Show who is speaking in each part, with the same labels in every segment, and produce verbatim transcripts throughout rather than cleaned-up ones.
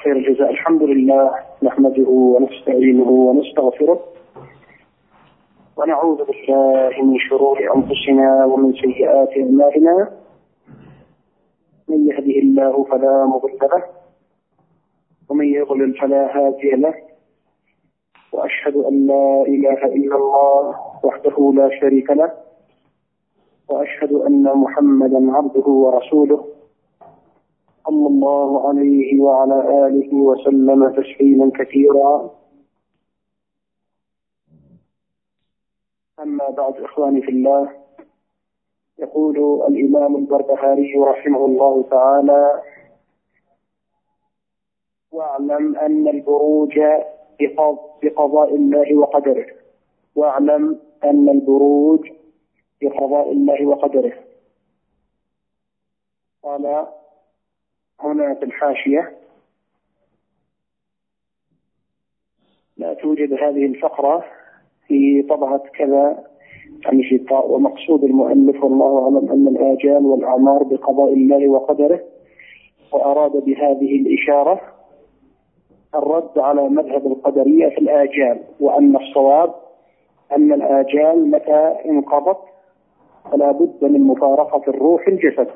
Speaker 1: خير الجزاء. الحمد لله نحمده ونستعينه ونستغفره ونعوذ بالله من شرور أنفسنا ومن سيئات أعمالنا. من يهده الله فلا مضل له ومن يضلل فلا هادي له، وأشهد أن لا إله إلا الله وحده لا شريك له، وأشهد أن محمدا عبده ورسوله صلى الله عليه وعلى آله وسلم تسليما كثيرا. أما بعد، إخواني في الله، يقول الإمام البربهاري رحمه الله تعالى: واعلم أن البروج بقضاء الله وقدره. واعلم أن البروج بقضاء الله وقدره. قال هنا في الحاشية: لا توجد هذه الفقرة في طبعة كذا عن شطاء، ومقصود المؤلف والله أعلم أن الآجال والأعمار بقضاء الله وقدره، وأراد بهذه الإشارة الرد على مذهب القدرية في الآجال، وأن الصواب أن الآجال متى انقضت فلا بد من مفارقة الروح الجسد،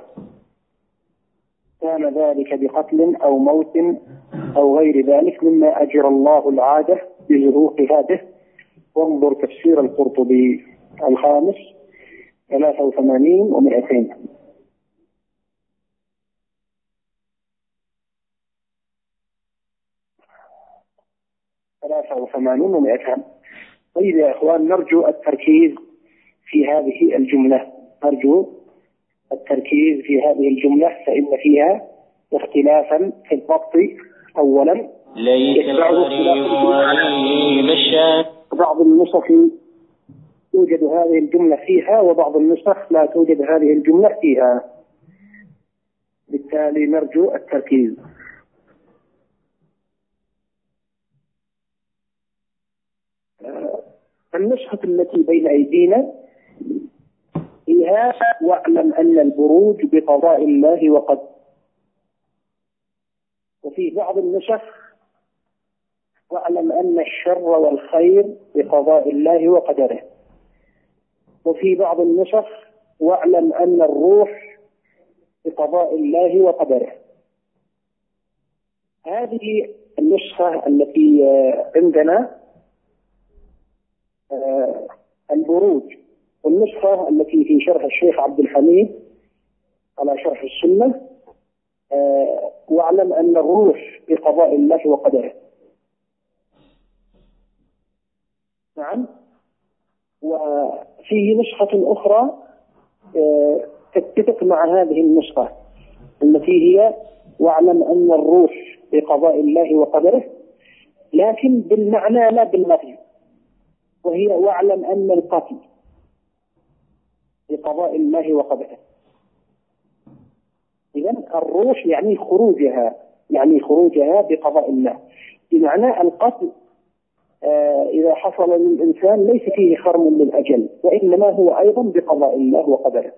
Speaker 1: كان ذلك بقتل أو موت أو غير ذلك مما أجرى الله العادة بزهوقها به. وانظر تفسير القرطبي الخامس ثلاثة وثمانين ومئتين. ثلاثة وثمانين ومئتين. طيب يا إخوان، نرجو التركيز في هذه الجملة، نرجو التركيز في هذه الجملة، فإن فيها اختلافا في الضبط. أولا،
Speaker 2: ليس
Speaker 1: بعض النسخ توجد هذه الجملة فيها، وبعض النسخ لا توجد هذه الجملة فيها، بالتالي نرجو التركيز. النسخة التي بين أيدينا فيها: واعلم أن البروج بقضاء الله وقدره. وفي بعض النسخ: واعلم أن الشر والخير بقضاء الله وقدره. وفي بعض النسخ: واعلم أن الروح بقضاء الله وقدره. هذه النسخة التي عندنا البروج، والنسخة التي في شرح الشيخ عبد الحميد على شرح السنة: واعلم أن الروح بقضاء الله وقدره. نعم. وفيه نسخة أخرى تتفق مع هذه النسخة التي هي: واعلم أن الروح بقضاء الله وقدره، لكن بالمعنى لا باللفظ، وهي: واعلم أن القتل بقضاء الله وقدره. إذن الروح يعني خروجها، يعني خروجها بقضاء الله، بمعنى القتل آه إذا حصل للإنسان ليس فيه خرم للأجل، وإنما هو أيضا بقضاء الله وقدره.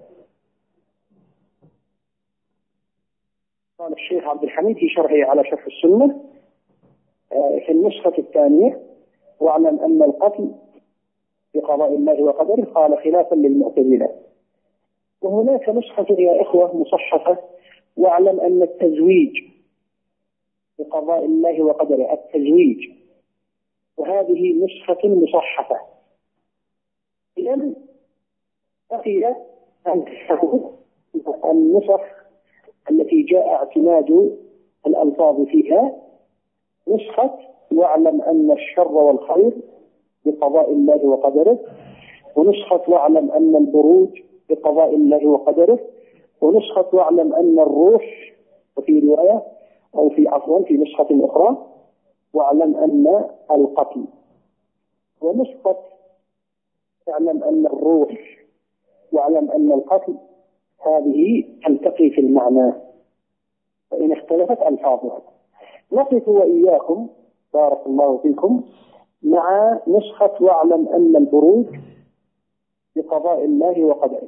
Speaker 1: قال الشيخ عبد الحميد في شرحه على شرح السنة آه في النسخة الثانية: واعلم أن القتل بقضاء الله وقدره، قال خلافا للمعتزلة. وهناك نسخة يا إخوة مصحفة: واعلم أن التزويج بقضاء الله وقدره، التزويج، وهذه نسخة مصحفة. إذن بقي أن النسخ التي جاء اعتماد الألفاظ فيها: نسخة واعلم أن الشر والخير بقضاء الله وقدره، ونسخة واعلم أن البروج بقضاء الله وقدره، ونسخة واعلم أن الروح، وفي رواية أو في عفوا في نسخة أخرى: واعلم أن القتل. ونسخة واعلم أن الروح واعلم أن القتل هذه تلتقي في المعنى، فإن اختلفت ألفاظها. نقف وإياكم بارك الله فيكم مع نسخة واعلم أن البروج بقضاء الله وقدره.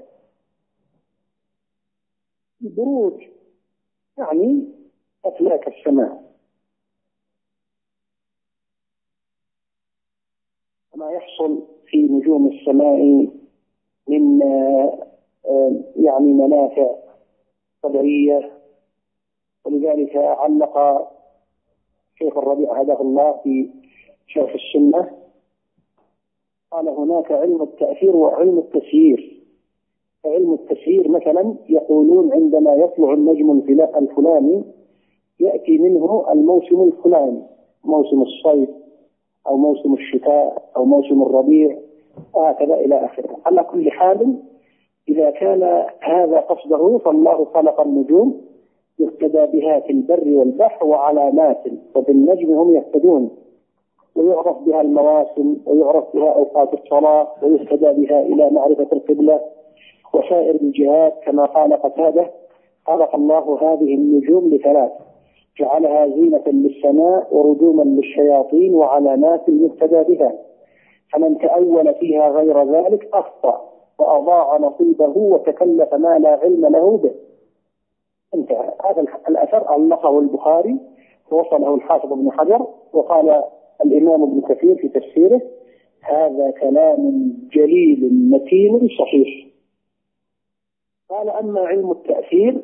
Speaker 1: البروج يعني أفلاك السماء، يحصل في نجوم السماء من يعني منافع طبيعية. ولذلك علق شيخ الربيع هداه الله في شرح السنة، قال هناك علم التأثير وعلم التسيير. فعلم التسيير مثلا يقولون عندما يطلع النجم الفلاني يأتي منه الموسم الفلاني، موسم الصيف أو موسم الشتاء أو موسم الربيع وهكذا إلى آخره. على كل حال إذا كان هذا قصده فالله خلق النجوم يهتدى بها في البر والبحر وعلامات، وبالنجم هم يهتدون، ويعرف بها المواسم ويعرف بها أوقات الصلاة ويهتدى بها إلى معرفة القبلة وسائر الجهات. كما قال قتادة خلق الله هذه النجوم لثلاث: جعلها زينة للسماء ورجوما للشياطين وعلامات يهتدى بها، فمن تأول فيها غير ذلك أخطأ وأضاع نصيبه وتكلف ما لا علم له به. انتهى. هذا الأثر علقه البخاري ووصله الحافظ ابن حجر، وقال الإمام ابن كثير في تفسيره: هذا كلام جليل متين صحيح. قال: أما علم التأثير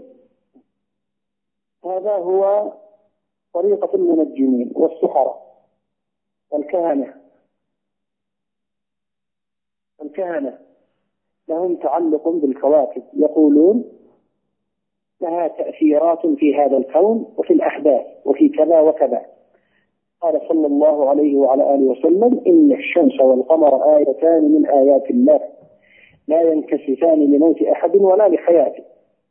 Speaker 1: هذا هو طريقة المنجمين والسحرة والكهنة. الكهنة لهم تعلق بالكواكب، يقولون لها تأثيرات في هذا الكون وفي الأحداث وفي كذا وكذا. قال صلى الله عليه وعلى آله وسلم: إن الشمس والقمر آيتان من آيات الله لا ينكسفان لموت أحد ولا لحياته.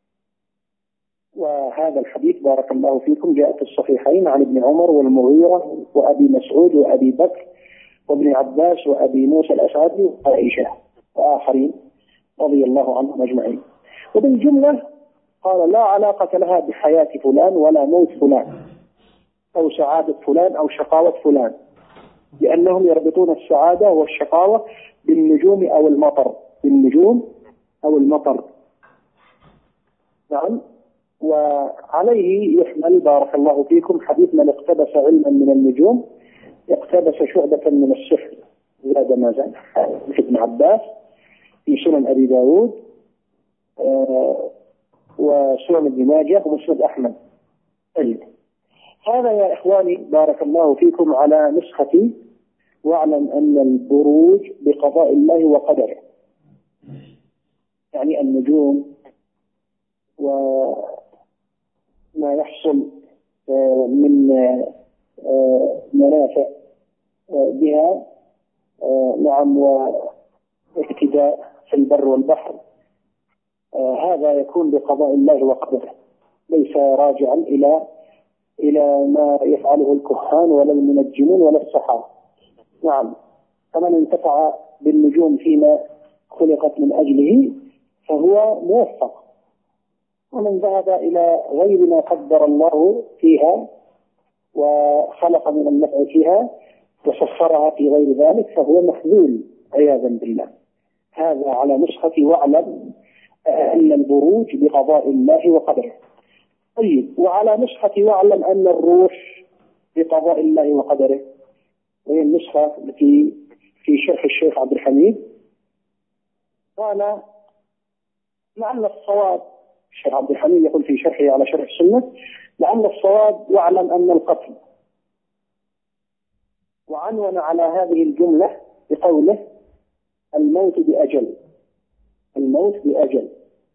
Speaker 1: وهذا الحديث بارك الله فيكم جاء في الصحيحين عن ابن عمر والمغيرة وأبي مسعود وأبي بكر وابن عباس وأبي موسى الأشعري وعائشة وآخرين رضي الله عنهم أجمعين. وبالجملة قال: لا علاقة لها بحياة فلان ولا موت فلان أو سعادة فلان أو شقاوة فلان، لأنهم يربطون السعادة والشقاوة بالنجوم أو المطر، بالنجوم أو المطر. نعم. وعليه يحمل بارك الله فيكم حديث: من اقتبس علما من النجوم اقتبس شعبة من السحر زاد ما زاد، مثل ابن عباس في سنن أبي داود آه وسنن ابن ماجه ومسند أحمد. طيب، هذا يا إخواني بارك الله فيكم على نسختي. واعلم أن البروج بقضاء الله وقدره، يعني النجوم وما يحصل من منافع بها، نعم، واهتداء في البر والبحر، هذا يكون بقضاء الله وقدره، ليس راجعا إلى إلى ما يفعله الكهان ولا المنجمون ولا السحرة. نعم. فمن انتفع بالنجوم فيما خلقت من أجله فهو موفق، ومن ذهب إلى غير ما قدر الله فيها وخلق من النفع فيها وسخرها في غير ذلك فهو مخذول عياذا بالله. هذا على نسختي. واعلم أن البروج بقضاء الله وقدره. طيب، وعلى نسختي واعلم أن الروح بقضاء الله وقدره، وهي النسخة التي في شرح الشيخ عبد الحميد. قال: لعل الصواب، الشيخ عبد الحميد يقول في شرحه على شرح السنة: لعل الصواب واعلم أن القتل، وعنون على هذه الجملة بقوله: الموت بأجل، الموت بأجل.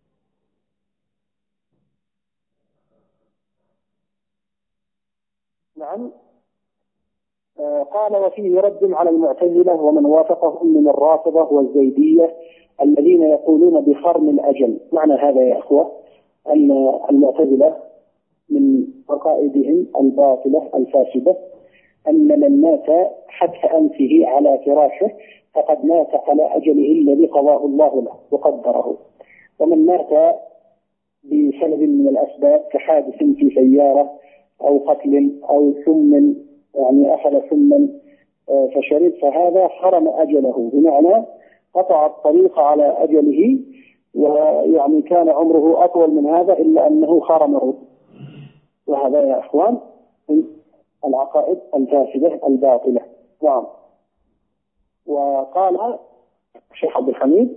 Speaker 1: نعم. آه قال: وفيه رد على المعتزلة ومن وافقهم من الرافضة والزيدية الذين يقولون بخرم الأجل. معنى هذا يا أخوة أن المعتزلة من عقائدهم الباطلة الفاسدة أن من مات حتف أنفه على فراشه فقد مات على أجله الذي قضاه الله له وقدره، ومن مات بسبب من الأسباب كحادث في سيارة أو قتل أو سم، يعني أخذ سما فشرب، فهذا حرم أجله، بمعنى قطع الطريق على أجله، ويعني كان عمره أطول من هذا إلا أنه حرمه. وهذا يا إخوان العقائد الفاسدة الباطلة. نعم. وقال الشيخ عبد الحميد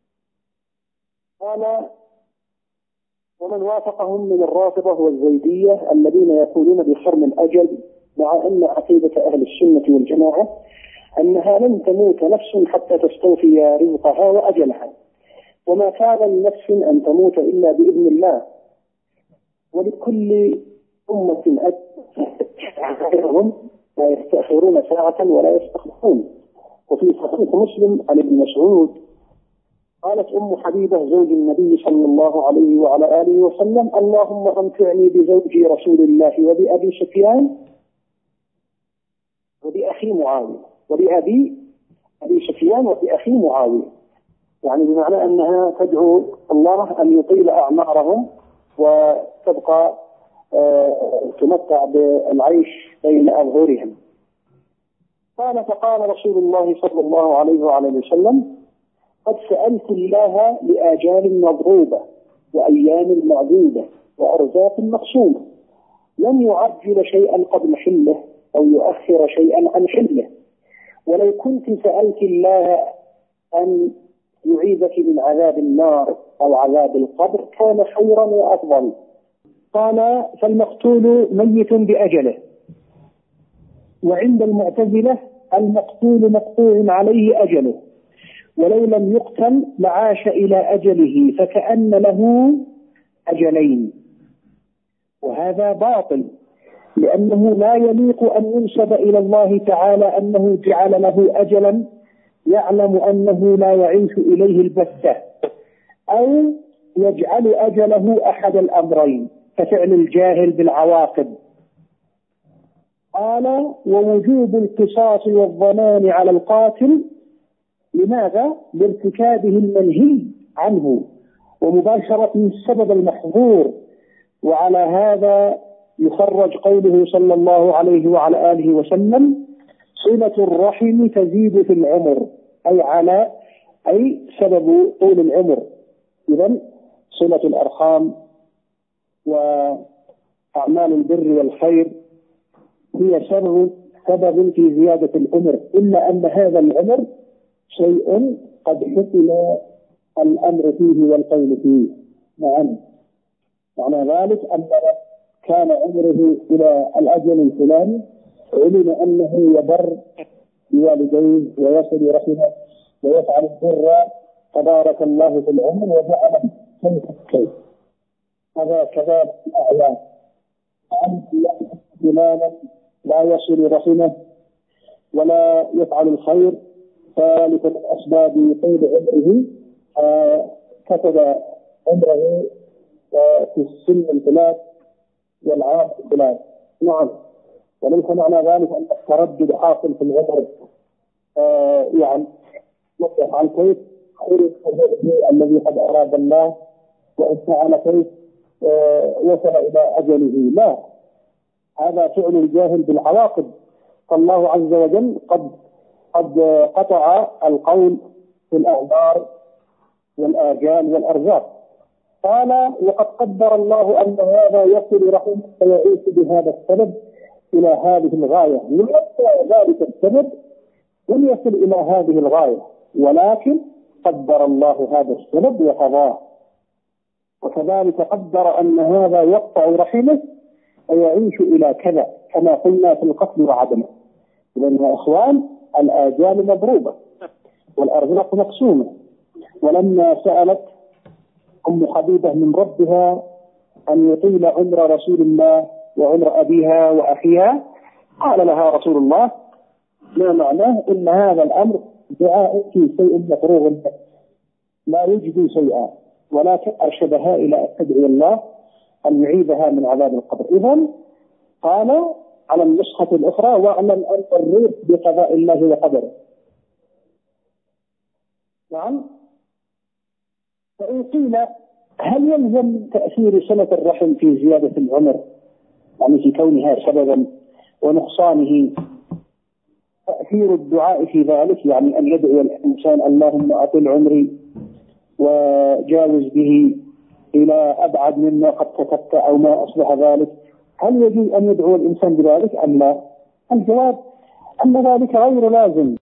Speaker 1: قال: ومن وافقهم من الرافضة والزيدية الذين يقولون بحرم الأجل، مع أن عقيدة أهل السنة والجماعة أنها لن تموت نفس حتى تستوفي رزقها وأجلها، وما كان لنفس أن تموت إلا بإذن الله، ولكل أمة أجلهم لا يستأخرون ساعة ولا يستقدمون. وفي صحيح مسلم عن ابن مسعود قالت أم حبيبة زوج النبي صلى الله عليه وعلى آله وسلم: اللهم أمتعني بزوجي رسول الله وبأبي سفيان وبأخي معاوية وبأبي أبي سفيان وبأخي معاوية، يعني بمعنى أنها تدعو الله أن يطيل أعمارهم وتبقى آه تمتع بالعيش بين أظهرهم. قال: فقال رسول الله صلى الله عليه وعلى آله وسلم: قد سألت الله لآجال مضروبة وأيام معدودة وأرزاق مقسومة، لم يعجل شيئا قبل حله أو يؤخر شيئا عن حله، ولو كنت سألت الله أن يعيذك من عذاب النار أو عذاب القبر كان خيرا وأفضل. قال: فالمقتول ميت بأجله. وعند المعتزلة المقتول مقطوع عليه أجله، ولو لم يقتل لعاش إلى أجله فكأن له أجلين، وهذا باطل، لأنه لا يليق أن ينسب إلى الله تعالى أنه جعل له أجلا يعلم أنه لا يعيش إليه البتة، أو يجعل أجله أحد الأمرين كفعل الجاهل بالعواقب. قال: ووجوب القصاص والضمان على القاتل. لماذا؟ لارتكابه المنهي عنه ومباشرة السبب المحظور. وعلى هذا يخرج قوله صلى الله عليه وعلى آله وسلم: صلة الرحم تزيد في العمر، أي على أي سبب طول العمر. إذن صلة الأرحام وأعمال البر والخير هي سبب سبب في زيادة العمر، إلا أن هذا العمر شيء قد حصل الأمر فيه والقول فيه. نعم، معنى ذلك أن كان عمره إلى الأجل الفلاني، علم أنه يبر بوالديه ويصل رحمه ويفعل البر، تبارك الله في العمر وجعل كيف كيف. هذا كذلك الأعيان، أن فلانا لا يصل رحمه ولا يفعل الخير، ذلك من أسباب طول عمره، كتب عمره في السن الثلاث والعام الثلاث. نعم، وليس معنى ذلك أن التردد حاصل في العمر، آه يعني يصح عن كيف خير الذي قد أراد الله، وإن فعل كيف آه وصل إلى أجله. لا، هذا فعل الجاهل بالعواقب، فالله عز وجل قد قد قطع القول في الأعمار والآجال والأرزاق. قال: وقد قدر الله أن هذا يصل رحمه فيعيش بهذا السبب إلى هذه الغاية، ليس ذلك السبب لم يصل إلى هذه الغاية، ولكن قدر الله هذا السبب وقضاه. وكذلك قدر أن هذا يقطع رحمه فيعيش إلى كذا، كما قلنا في القتل وعدمه. لأن يا إخوان الآجال مضروبة والأرزاق مقسومة. ولما سألت أم حبيبة من ربها أن يطيل عمر رسول الله وعمر أبيها وأخيها، قال لها رسول الله: ما معناه إن هذا الأمر دعاء في شيء مفروغ لا يجدي شيئا، ولكن أرشدها إلى أن تدعي الله أن يعيذها من عذاب القبر. إذن قال على النسخة الأخرى: واعلم أن الريح بقضاء الله وقدره. نعم. فإن قيل: هل يلزم تأثير صلة الرحم في زيادة العمر، يعني في كونها سببا ونقصانه تأثير الدعاء في ذلك، يعني أن يدعو الإنسان: اللهم أطل عمري وجاوز به إلى أبعد مما قد كتبت أو ما أصبح ذلك، هل يجوز أن يدعو الإنسان بذلك أم لا؟ الجواب أن ذلك غير لازم.